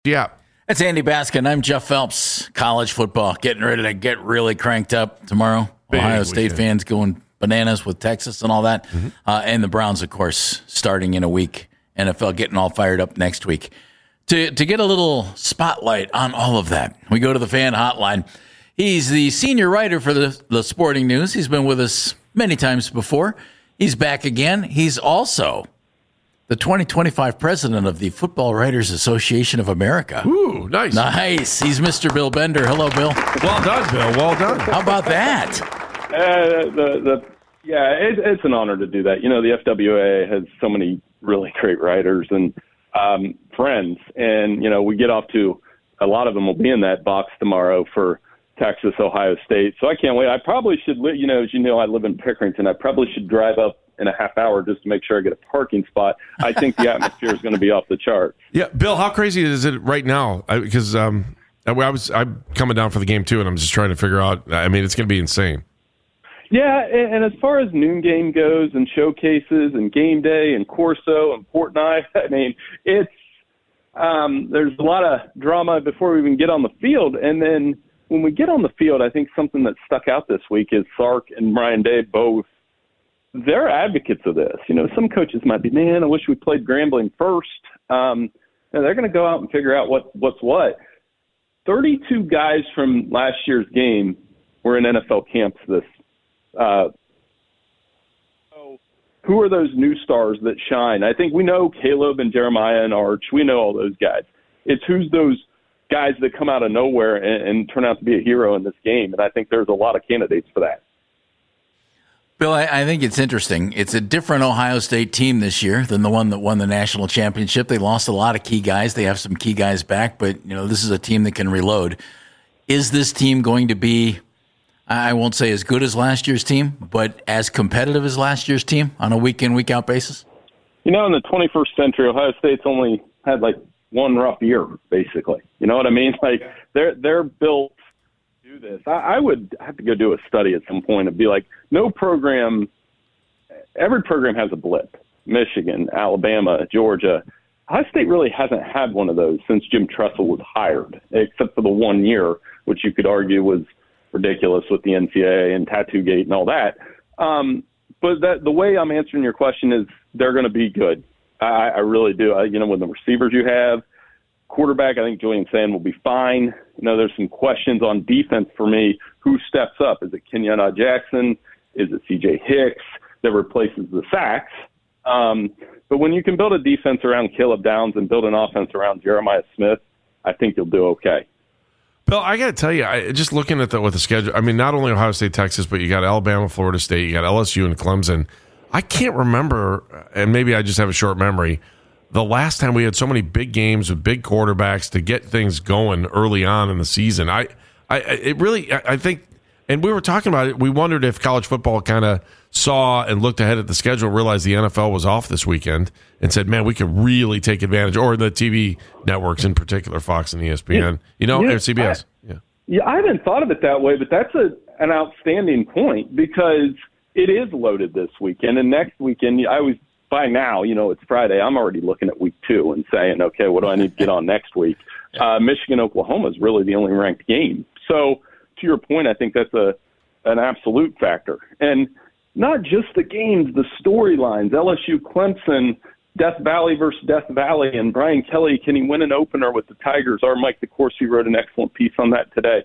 Yeah. That's Andy Baskin. I'm Jeff Phelps. College football getting ready to get really cranked up tomorrow. Big Ohio State weekend. fans going bananas with Texas and all that. And the Browns, of course, starting in a week. NFL getting all fired up next week. To get a little spotlight on all of that, we go to the fan hotline. He's the senior writer for the Sporting News. He's been with us many times before. He's back again. He's also the 2025 president of the Football Writers Association of America. Ooh, nice. Nice. He's Mr. Bill Bender. Hello, Bill. Well done, Bill. Well done. How about that? It's an honor to do that. You know, the FWA has so many really great writers and friends, and, you know, we get off to a lot of them will be in that box tomorrow for Texas, Ohio State. So I can't wait. I probably should, as you know, I live in Pickerington. I probably should drive up in a half hour just to make sure I get a parking spot. I think the atmosphere is going to be off the charts. Yeah, Bill, how crazy is it right now? Because I'm coming down for the game too, and I'm just trying to figure out. I mean, it's going to be insane. Yeah, and as far as noon game goes, and showcases, and game day, and Corso, and Portnoy, I mean, it's there's a lot of drama before we even get on the field, and then when we get on the field, I think something that stuck out this week is Sark and Ryan Day both. They're advocates of this. You know, some coaches might be, man, I wish we played Grambling first. They're going to go out and figure out what's what. 32 guys from last year's game were in NFL camps this. So who are those new stars that shine? I think we know Caleb and Jeremiah and Arch. We know all those guys. It's who's those guys that come out of nowhere and turn out to be a hero in this game. And I think there's a lot of candidates for that. Bill, I think it's interesting. It's a different Ohio State team this year than the one that won the national championship. They lost a lot of key guys. They have some key guys back, but this is a team that can reload. Is this team going to be, I won't say as good as last year's team, but as competitive as last year's team on a week-in, week-out basis? In the 21st century, Ohio State's only had one rough year, basically. You know what I mean? They're built to do this. I would have to go do a study at some point and be like, every program has a blip. Michigan, Alabama, Georgia. Ohio State really hasn't had one of those since Jim Tressel was hired, except for the 1 year, which you could argue was ridiculous with the NCAA and Tattoo Gate and all that. But the way I'm answering your question is they're going to be good. I really do. With the receivers you have, quarterback, I think Julian Sand will be fine. There's some questions on defense for me. Who steps up? Is it Kenyatta Jackson? Is it C.J. Hicks that replaces the sacks? But when you can build a defense around Caleb Downs and build an offense around Jeremiah Smith, I think you'll do okay. Bill, I got to tell you, just looking at with the schedule, I mean, not only Ohio State, Texas, but you got Alabama, Florida State, you got LSU and Clemson. I can't remember, and maybe I just have a short memory, the last time we had so many big games with big quarterbacks to get things going early on in the season. I think, and we were talking about it, we wondered if college football kind of saw and looked ahead at the schedule, realized the NFL was off this weekend, and said, man, we could really take advantage, or the TV networks in particular, Fox and ESPN, or CBS. I haven't thought of it that way, but that's an outstanding point because it is loaded this weekend. And next weekend, by now, it's Friday. I'm already looking at week 2 and saying, okay, what do I need to get on next week? Michigan, Oklahoma is really the only ranked game. So to your point, I think that's an absolute factor. And not just the games, the storylines, LSU, Clemson, Death Valley versus Death Valley, and Brian Kelly, can he win an opener with the Tigers? Our Mike DeCourcy wrote an excellent piece on that today.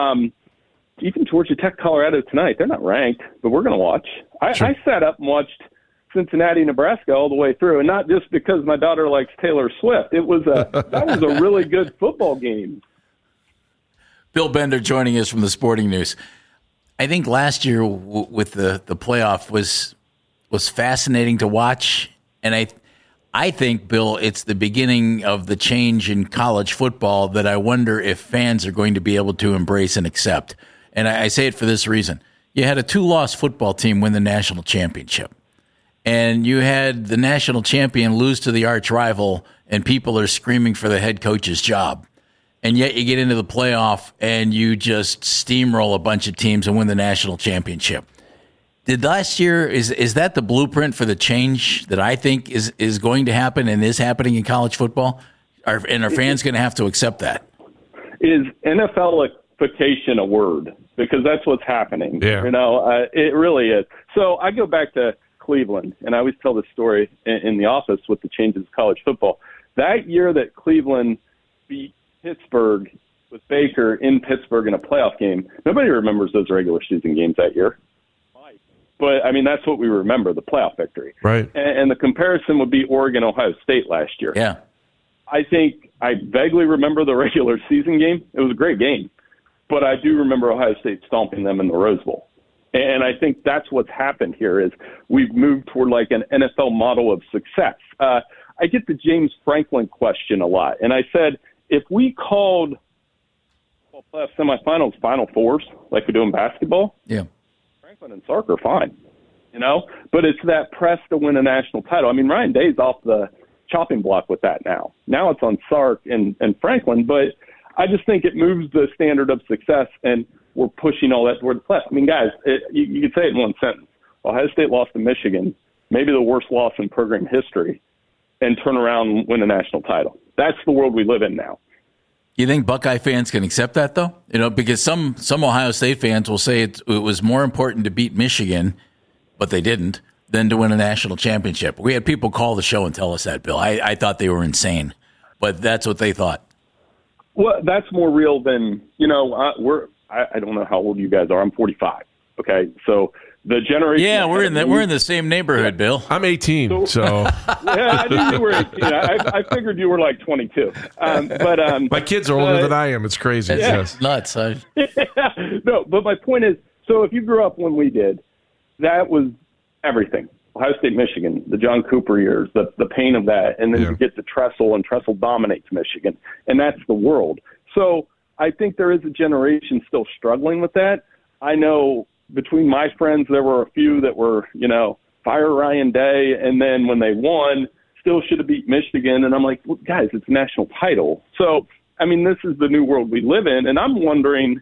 Even Georgia Tech, Colorado tonight, they're not ranked, but we're going to watch. Sure. I sat up and watched Cincinnati, Nebraska all the way through, and not just because my daughter likes Taylor Swift. That was a really good football game. Bill Bender joining us from the Sporting News. I think last year with the playoff was fascinating to watch, and I think, Bill, it's the beginning of the change in college football that I wonder if fans are going to be able to embrace and accept. And I say it for this reason. You had a 2-loss football team win the national championship. And you had the national champion lose to the arch rival, and people are screaming for the head coach's job. And yet you get into the playoff, and you just steamroll a bunch of teams and win the national championship. Did last year, is that the blueprint for the change that I think is going to happen and is happening in college football? And are fans going to have to accept that? Is NFLification a word? Because that's what's happening. Yeah. It really is. So I go back to Cleveland, and I always tell this story in the office with the changes of college football. That year that Cleveland beat Pittsburgh with Baker in Pittsburgh in a playoff game, nobody remembers those regular season games that year. But, I mean, that's what we remember, the playoff victory. Right. And the comparison would be Oregon-Ohio State last year. Yeah. I think I vaguely remember the regular season game. It was a great game. But I do remember Ohio State stomping them in the Rose Bowl. And I think that's what's happened here is we've moved toward like an NFL model of success. I get the James Franklin question a lot. And I said, if we called playoff semifinals Final Fours like we do in basketball, yeah, Franklin and Sark are fine, But it's that press to win a national title. I mean, Ryan Day's off the chopping block with that now. Now it's on Sark and Franklin, but I just think it moves the standard of success, and we're pushing all that toward the playoffs. I mean, guys, you could say it in one sentence. Ohio State lost to Michigan, maybe the worst loss in program history, and turn around and win a national title. That's the world we live in now. You think Buckeye fans can accept that, though? Because some Ohio State fans will say it was more important to beat Michigan, but they didn't, than to win a national championship. We had people call the show and tell us that, Bill. I thought they were insane, but that's what they thought. Well, that's more real than, I don't know how old you guys are. I'm 45. Okay. So the generation. Yeah, we're in the same neighborhood, Bill. I'm 18. So yeah, I knew you were 18. I figured you were like 22. But my kids are older than I am. It's crazy. It's nuts. No, but my point is, so if you grew up when we did, that was everything. Ohio State, Michigan, the John Cooper years, the pain of that, and then you get to Tressel, and Tressel dominates Michigan, and that's the world. So I think there is a generation still struggling with that. I know between my friends, there were a few that were, fire Ryan Day, and then when they won, still should have beat Michigan. And I'm like, well, guys, it's a national title. So, I mean, this is the new world we live in, and I'm wondering.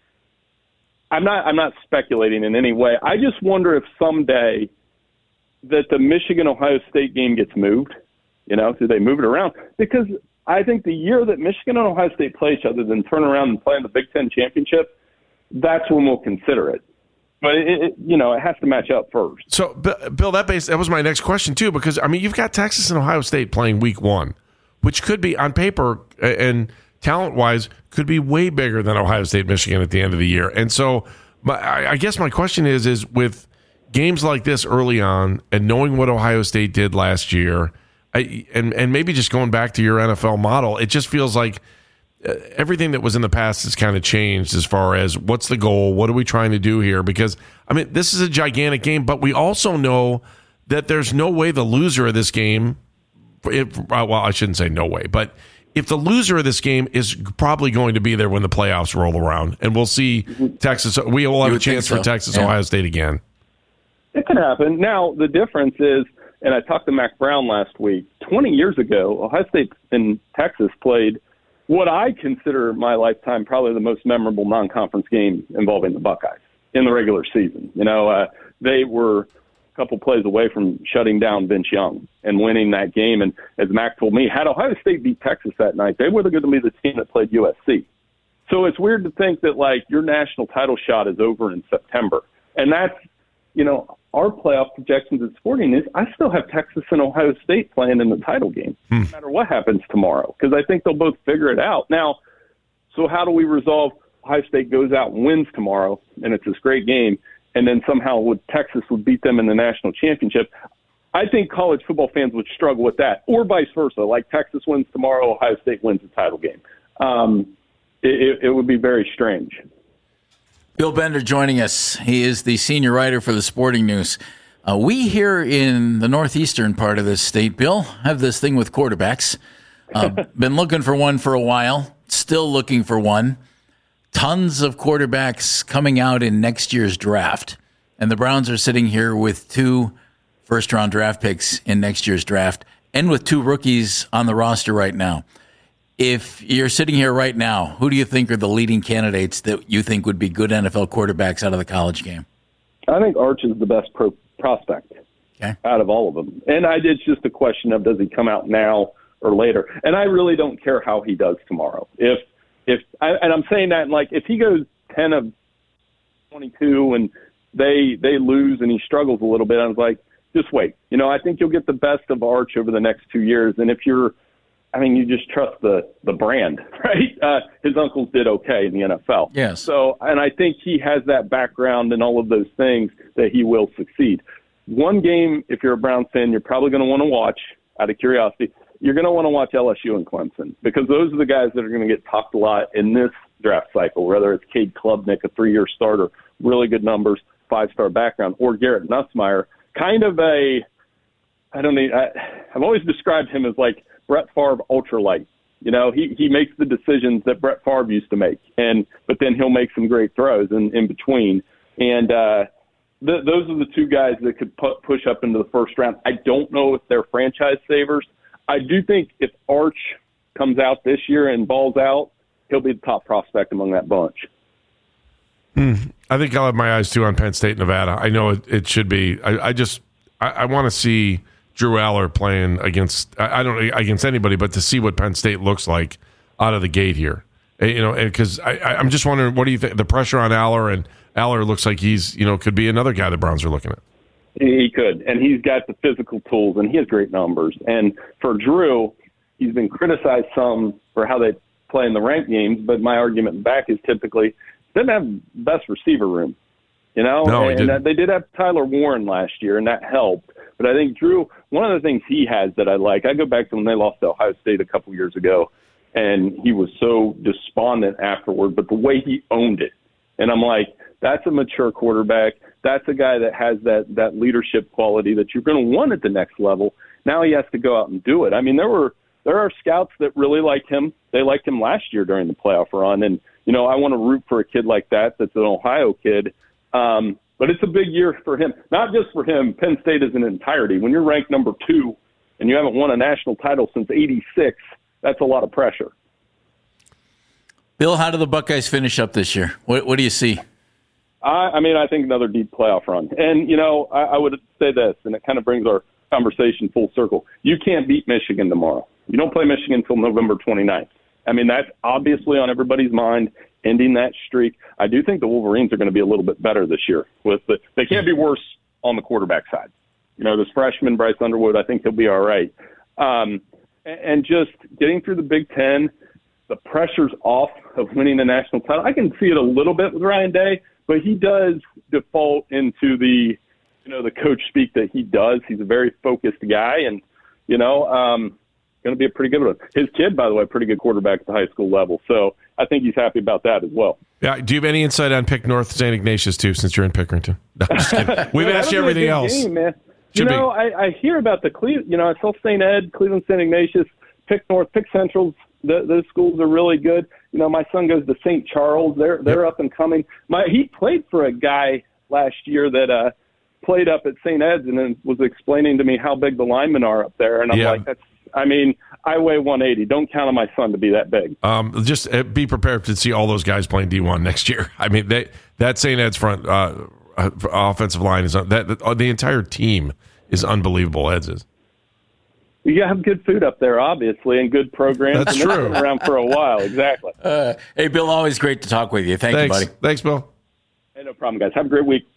I'm not speculating in any way. I just wonder if someday that the Michigan-Ohio State game gets moved. Do they move it around? Because I think the year that Michigan and Ohio State play each other, then turn around and play in the Big Ten championship, that's when we'll consider it. But it has to match up first. So, Bill, that was my next question too, because I mean, you've got Texas and Ohio State playing Week 1, which could be on paper and talent-wise could be way bigger than Ohio State, Michigan at the end of the year. And so, I guess my question is with games like this early on, and knowing what Ohio State did last year, and maybe just going back to your NFL model, it just feels like everything that was in the past has kind of changed as far as what's the goal, what are we trying to do here? Because, I mean, this is a gigantic game, but we also know that there's no way the loser of this game, well, I shouldn't say no way, but if the loser of this game is probably going to be there when the playoffs roll around, and we'll see Texas, we will have a chance for Texas, Ohio State again. It could happen. Now, the difference is, and I talked to Mac Brown last week, 20 years ago, Ohio State and Texas played what I consider my lifetime probably the most memorable non-conference game involving the Buckeyes in the regular season. They were a couple plays away from shutting down Vince Young and winning that game. And as Mac told me, had Ohio State beat Texas that night, they were going to be the team that played USC. So it's weird to think that, like, your national title shot is over in September. And that's, our playoff projections at Sporting is I still have Texas and Ohio State playing in the title game, no matter what happens tomorrow, because I think they'll both figure it out. Now, so how do we resolve Ohio State goes out and wins tomorrow, and it's this great game, and then somehow Texas would beat them in the national championship? I think college football fans would struggle with that, or vice versa, like Texas wins tomorrow, Ohio State wins the title game. It would be very strange. Bill Bender joining us. He is the senior writer for the Sporting News. We here in the northeastern part of this state, Bill, have this thing with quarterbacks. Been looking for one for a while, still looking for one. Tons of quarterbacks coming out in next year's draft. And the Browns are sitting here with 2 first-round draft picks in next year's draft and with 2 rookies on the roster right now. If you're sitting here right now, who do you think are the leading candidates that you think would be good NFL quarterbacks out of the college game? I think Arch is the best prospect out of all of them. And it's just a question of, does he come out now or later. And I really don't care how he does tomorrow. And I'm saying that, like, if he goes 10 of 22 and they lose and he struggles a little bit, I was like, just wait. I think you'll get the best of Arch over the next 2 years. And if you just trust the brand, right? His uncles did okay in the NFL. Yes. So, and I think he has that background and all of those things that he will succeed. One game, if you're a Browns fan, you're probably going to want to watch, out of curiosity, you're going to want to watch LSU and Clemson, because those are the guys that are going to get talked a lot in this draft cycle, whether it's Cade Klubnik, a 3-year starter, really good numbers, 5-star background, or Garrett Nussmeier, kind of I've always described him as like Brett Favre ultralight. He makes the decisions that Brett Favre used to make, but then he'll make some great throws in between. And those are the two guys that could push up into the first round. I don't know if they're franchise savers. I do think if Arch comes out this year and balls out, he'll be the top prospect among that bunch. I think I'll have my eyes too on Penn State, Nevada. I know it should be. I want to see Drew Aller playing against anybody, but to see what Penn State looks like out of the gate here, because I'm just wondering, what do you think? The pressure on Aller, and Aller looks like he's could be another guy the Browns are looking at. He could, and he's got the physical tools, and he has great numbers. And for Drew, he's been criticized some for how they play in the ranked games, but my argument back is typically doesn't have the best receiver room, No, and they did have Tyler Warren last year, and that helped. But I think Drew, one of the things he has that I like, I go back to when they lost to Ohio State a couple years ago, and he was so despondent afterward, but the way he owned it, and I'm like, that's a mature quarterback. That's a guy that has that leadership quality that you're going to want at the next level. Now he has to go out and do it. I mean, there are scouts that really like him. They liked him last year during the playoff run, and I want to root for a kid like that. That's an Ohio kid. But it's a big year for him. Not just for him. Penn State is an entirety. When you're ranked number 2 and you haven't won a national title since '86, that's a lot of pressure. Bill, how do the Buckeyes finish up this year? What do you see? I think another deep playoff run. And, I would say this, and it kind of brings our conversation full circle. You can't beat Michigan tomorrow. You don't play Michigan until November 29th. I mean, that's obviously on everybody's mind, ending that streak. I do think the Wolverines are going to be a little bit better this year. They can't be worse on the quarterback side. This freshman, Bryce Underwood, I think he'll be all right. And just getting through the Big Ten, the pressure's off of winning the national title. I can see it a little bit with Ryan Day, but he does default into the coach speak that he does. He's a very focused guy, and, going to be a pretty good one. His kid, by the way, pretty good quarterback at the high school level. So I think he's happy about that as well. Yeah. Do you have any insight on Pick North St. Ignatius, too, since you're in Pickerington? No, I'm just kidding. We've asked you everything else. Game, man. I hear about the Cleveland, I saw St. Ed, Cleveland St. Ignatius, Pick North, Pick Centrals. Those schools are really good. My son goes to St. Charles. They're up and coming. He played for a guy last year that played up at St. Ed's and then was explaining to me how big the linemen are up there. And I'm like, I weigh 180. Don't count on my son to be that big. Just be prepared to see all those guys playing D1 next year. I mean, that St. Ed's front offensive line is the entire team is unbelievable. Ed's is. You have good food up there, obviously, and good programs. That's and true. They've been around for a while, exactly. Hey, Bill, always great to talk with you. Thanks, you, buddy. Thanks, Bill. Hey, no problem, guys. Have a great week.